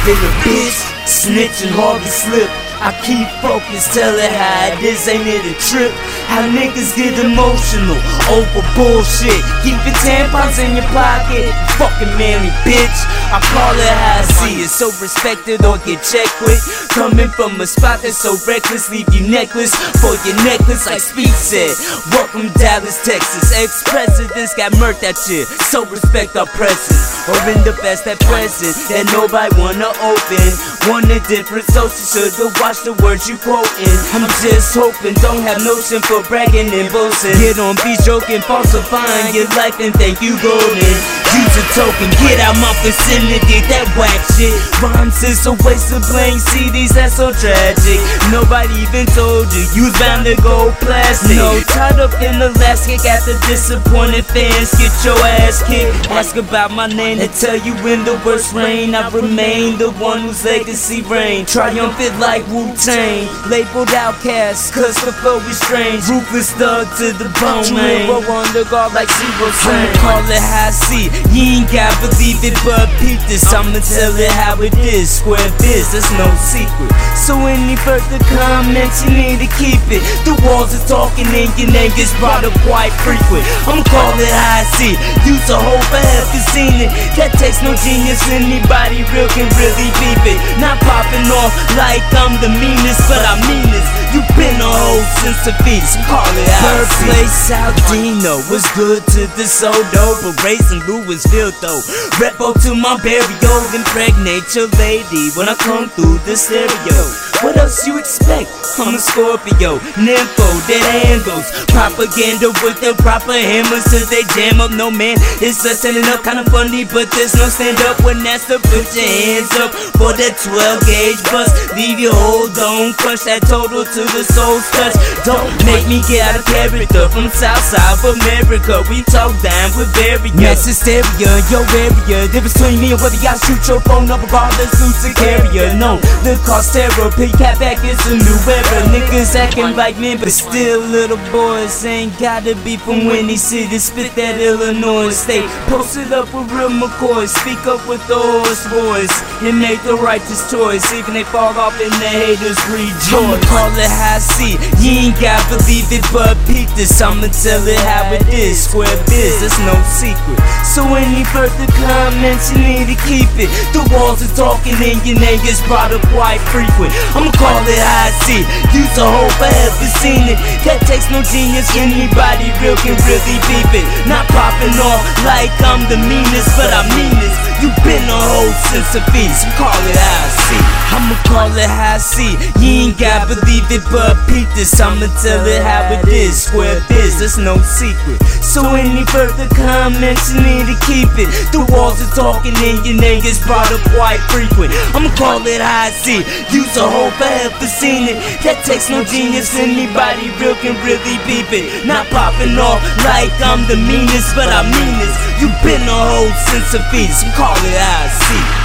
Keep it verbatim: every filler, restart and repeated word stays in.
Been a bitch, snitching hardly slip. I keep focused, tell it how it is, ain't it a trip? How niggas get emotional over bullshit. Keeping tampons in your pocket, fucking manly bitch. I call it how I see it, so respect it or get checked with. Coming from a spot that's so reckless, leave you necklace for your necklace, like Speed said. Welcome Dallas, Texas. Ex-presidents got murked that shit, so respect our presence. Or end up as that present that nobody wanna open. Want a different social, should've watched the words you quoting. I'm just hoping, don't have notion for bragging and boasting. Get on beats joking, falsifying your life and think you golden. Use a token, get out my vicinity, that whack shit. Rhymes is a waste of blank C Ds, that's so tragic. Nobody even told you, you's bound to go plastic. No, tied up in elastic after disappointed fans get your ass kicked. Ask about my name and tell you in the worst rain I remain the one whose legacy reign. Triumphant like Wu-Tang, labeled outcast cause the flow is strange. Ruthless thug to the bone, man. You on the guard like Zero Sang. I'ma call it how I see it. You ain't gotta believe it, but peep this. I'ma tell it how it is. Square biz, that's no secret. So any further comments, you need to keep it. The walls are talking and your name gets brought up quite frequent. I'ma call it how I see it. Use a whole forever seen it. That takes no genius, anybody real can really beep it. Not popping off like I'm the meanest, but I mean this. You been a hoe since the feast, call it out. Third place, Aldino was good to the Sodo, but raising Louisville though. Repo to my burial, impregnate your lady when I come through the stereo. What else you expect? I'm a Scorpio, nympho that handles propaganda with the proper hammers till they jam up. No man, it's just standing up, kinda funny, but there's no stand up when that's the put your hands up for that twelve gauge bust. Leave your hold on, crush that total to the soul's touch. Don't make me get out of character from Southside of America. We talk down with barrier. Yes, it's stereo, your area. Difference between me and whether y'all shoot your phone up regardless who's a carrier. No, the cost therapy, cat back is a new era. Niggas acting like men, but still little boys. Ain't gotta be from Windy City, spit that Illinois state. Post it up with real McCoy, speak up with the horse boys, and make the righteous choice, even they fall off in the haters rejoice. I'ma call it how I see it. You ain't gotta believe it, but peep this. I'ma tell it how it is. Square biz, that's no secret. So any further comments, you need to keep it. The walls are talking and your name gets brought up quite frequent. I'ma call it how I see it. Use a whole forever seen it. That takes no genius, anybody real can really beep it. Not popping off like I'm the meanest, but I mean this. You been a hoe since the feast, call it how I see it. I'ma call it how I see it. You ain't gotta believe it, but peep this. I'ma tell it how it is. Square biz, that's no secret. So any further comments, you need to keep it. The walls are talking and your name gets brought up quite frequent. I'ma call it how I see it. Use a whole forever seen it. That takes no genius, anybody real can really beep it. Not popping off like I'm the meanest, but I mean this. You been a hoe since the feast, call it how I see it.